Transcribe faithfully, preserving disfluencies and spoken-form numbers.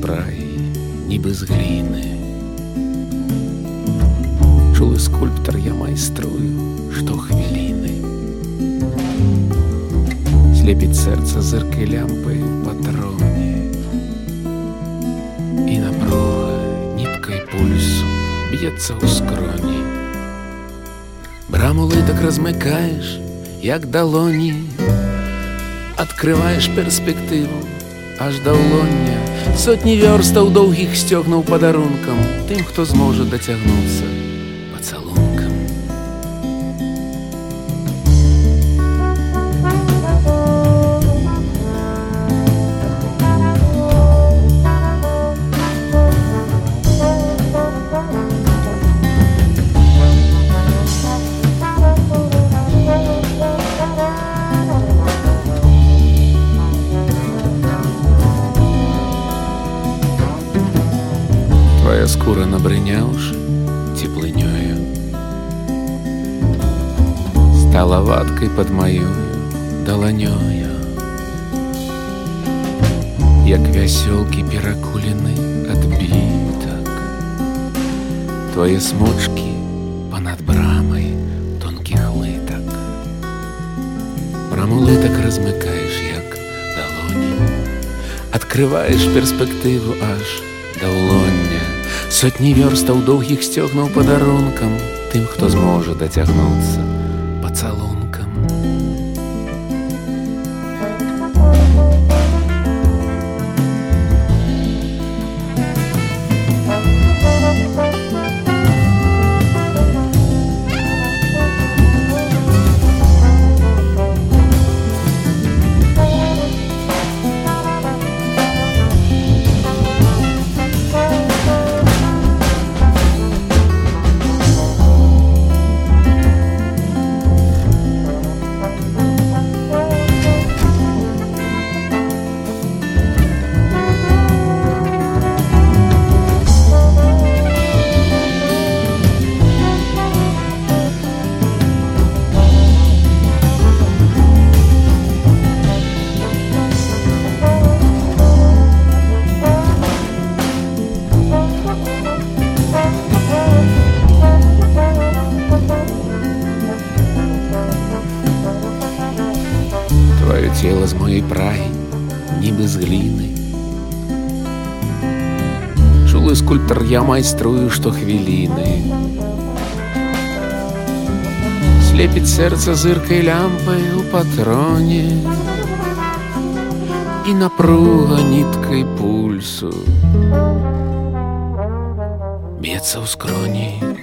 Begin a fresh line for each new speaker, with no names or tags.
прай, ніби з гліни. Чулий скульптор, я майструю штохвилины. Слепит сердце зыркой лямпой в патроне, и напруга ниткой пульсу бьется у скрони. Браму литок размыкаешь, як долоні, открываешь перспективу аж до лоня. Сотні вёрстаў доўгіх сцёгнуў падарункам тым, хто зможа дацягнуцца пацалункам. Твоя скура набрыняўшы цеплынёю стала вадкай под маёю даланёю, як вясёлкі перакулены адбітак. Твои смочки понад брамой тонких лыток. Браму лыток размыкаешь, як далоні, открываешь перспективу аж до лоня. Сотні вёрстаў доўгіх сцёгнуў падарункам тым, хто зможа дацягнуцца пацалункам. Твое тело з моей праги, ніби з гліни. Чулий скульптор, я майструю штохвилины. Слепит сердце зыркой лямпой у патроне, и напруга ниткой пульсу бьется у скрони.